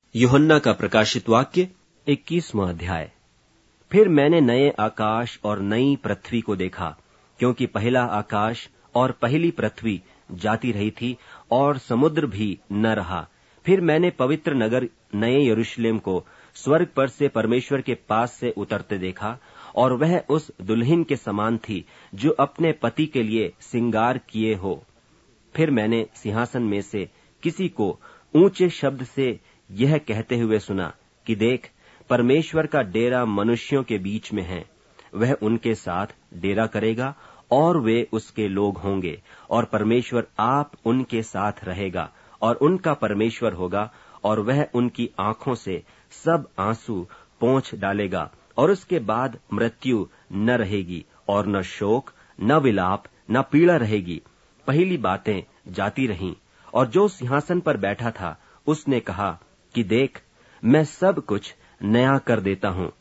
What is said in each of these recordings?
यूहन्ना का प्रकाशित वाक्य 21वां अध्याय। फिर मैंने नए आकाश और नई पृथ्वी को देखा, क्योंकि पहला आकाश और पहली पृथ्वी जाती रही थी और समुद्र भी न रहा। फिर मैंने पवित्र नगर नए यरूशलेम को स्वर्ग पर से परमेश्वर के पास से उतरते देखा, और वह उस दुल्हन के समान थी जो अपने पति के लिए सिंगार किए हो। फिर मैंने सिंहासन में से किसी को ऊंचे शब्द से यह कहते हुए सुना कि देख, परमेश्वर का डेरा मनुष्यों के बीच में है। वह उनके साथ डेरा करेगा और वे उसके लोग होंगे, और परमेश्वर आप उनके साथ रहेगा और उनका परमेश्वर होगा, और वह उनकी आंखों से सब आंसू पोंछ डालेगा, और उसके बाद मृत्यु न रहेगी, और न शोक, न विलाप, न पीड़ा रहेगी। पहली बातें जाती रहीं। और जो सिंहासन पर बैठा था उसने कहा कि देख, मैं सब कुछ नया कर देता हूं।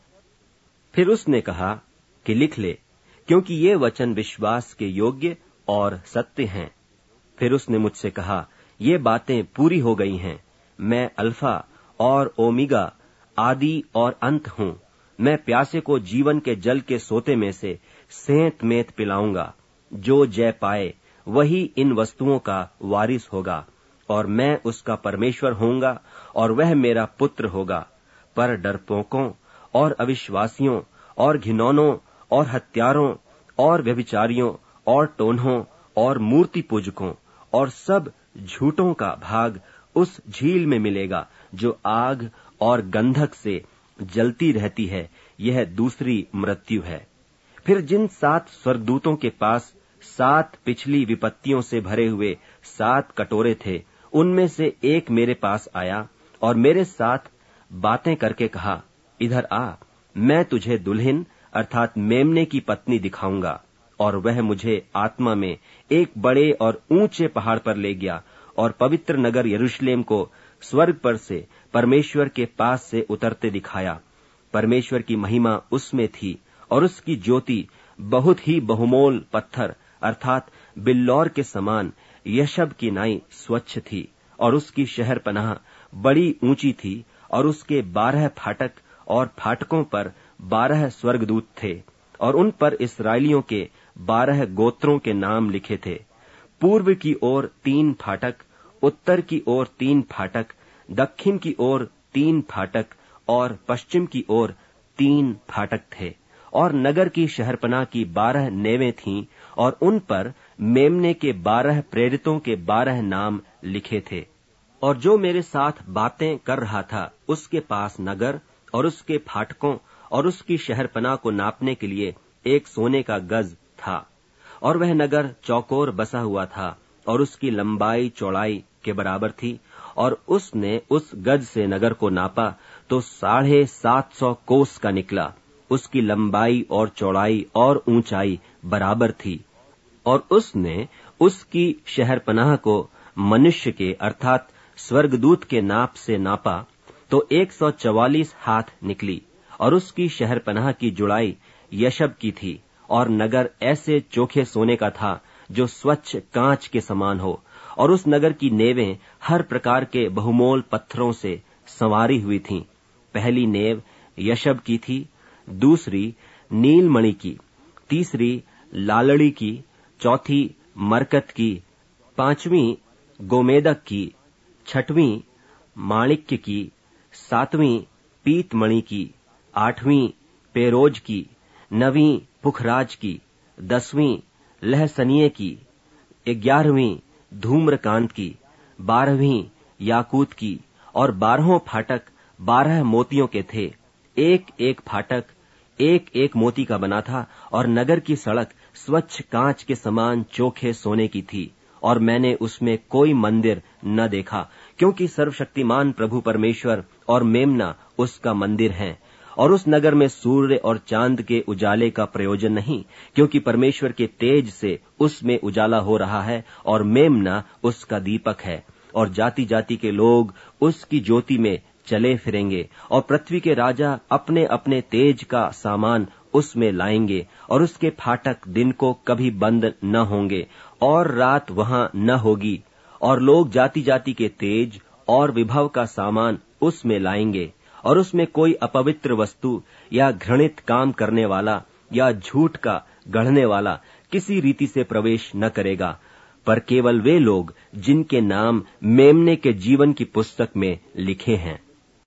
फिर उसने कहा कि लिख ले, क्योंकि ये वचन विश्वास के योग्य और सत्य हैं। फिर उसने मुझसे कहा, ये बातें पूरी हो गई हैं। मैं अल्फा और ओमेगा, आदि और अंत हूं। मैं प्यासे को जीवन के जल के सोते में से सेंत मेंत पिलाऊंगा। जो जय पाए वही इन वस्तुओं का वारिस होगा, और मैं उसका परमेश्वर होऊंगा, और वह मेरा पुत्र होगा। पर डरपोकों और अविश्वासियों और घिनौनों और हत्यारों और व्यभिचारियों और टोन्हों और मूर्ति पूजकों और सब झूठों का भाग उस झील में मिलेगा, जो आग और गंधक से जलती रहती है। यह दूसरी मृत्यु है। फिर जिन 7 स्वर्गदूतों के पास 7 पिछली विपत्तियों से भरे हुए 7 कटोरे थे, उनमें से एक मेरे पास आया और मेरे साथ बातें करके कहा, इधर आ, मैं तुझे दुल्हन अर्थात मेमने की पत्नी दिखाऊंगा। और वह मुझे आत्मा में एक बड़े और ऊंचे पहाड़ पर ले गया, और पवित्र नगर यरूशलेम को स्वर्ग पर से परमेश्वर के पास से उतरते दिखाया। परमेश्वर की महिमा उसमें थी, और उसकी ज्योति बहुत ही बहुमोल पत्थर अर्थात बिल्लौर के समान यशब की नाई स्वच्छ थी, और उसकी शहरपनाह बड़ी ऊंची थी, और उसके 12 फाटक, और फाटकों पर 12 स्वर्गदूत थे, और उन पर इस्राएलियों के 12 गोत्रों के नाम लिखे थे। पूर्व की ओर 3 फाटक, उत्तर की ओर 3 फाटक, दक्षिण की ओर 3 फाटक, और पश्चिम की ओर 3 फाटक थे। और नगर की शहरपनाह की 12 नेवें थीं, और उन पर मेमने के 12 प्रेरितों के 12 नाम लिखे थे। और जो मेरे साथ बातें कर रहा था, उसके पास नगर और उसके फाटकों और उसकी शहरपनाह को नापने के लिए एक सोने का गज था। और वह नगर चौकोर बसा हुआ था, और उसकी लंबाई चौड़ाई के बराबर थी। और उसने उस गज से नगर को नापा तो 750 कोस का निकला। उसकी लंबाई और चौड़ाई और ऊंचाई बराबर थी। और उसने उसकी शहरपनाह को मनुष्य के अर्थात स्वर्गदूत के नाप से नापा तो 144 हाथ निकली। और उसकी शहरपनाह की जुड़ाई यशब की थी, और नगर ऐसे चोखे सोने का था जो स्वच्छ कांच के समान हो। और उस नगर की नेवें हर प्रकार के बहुमोल पत्थरों से संवारी हुई थीं। पहली नेव यशब की थी, दूसरी नीलमणि की, तीसरी लालड़ी की, चौथी मरकत की, 5वीं गोमेदक की, 6वीं माणिक्य की, 7वीं पीतमणि की, 8वीं पेरोज की, 9वीं पुखराज की, 10वीं लहसनिये की, 11वीं धूम्रकांत की, 12वीं याकूत की। और 12 फाटक 12 मोतियों के थे। एक एक फाटक एक एक मोती का बना था, और नगर की सड़क स्वच्छ कांच के समान चोखे सोने की थी। और मैंने उसमें कोई मंदिर न देखा, क्योंकि सर्वशक्तिमान प्रभु परमेश्वर और मेमना उसका मंदिर है। और उस नगर में सूर्य और चांद के उजाले का प्रयोजन नहीं, क्योंकि परमेश्वर के तेज से उसमें उजाला हो रहा है, और मेमना उसका दीपक है। और जाति जाति के लोग उसकी ज्योति में चले फिरेंगे, और पृथ्वी के राजा अपने अपने तेज का सामान उसमें लाएंगे। और उसके फाटक दिन को कभी बंद न होंगे, और रात वहां न होगी। और लोग जाति जाति के तेज और विभव का सामान उसमें लाएंगे, और उसमें कोई अपवित्र वस्तु या घृणित काम करने वाला या झूठ का गढ़ने वाला किसी रीति से प्रवेश न करेगा, पर केवल वे लोग जिनके नाम मेमने के जीवन की पुस्तक में लिखे हैं।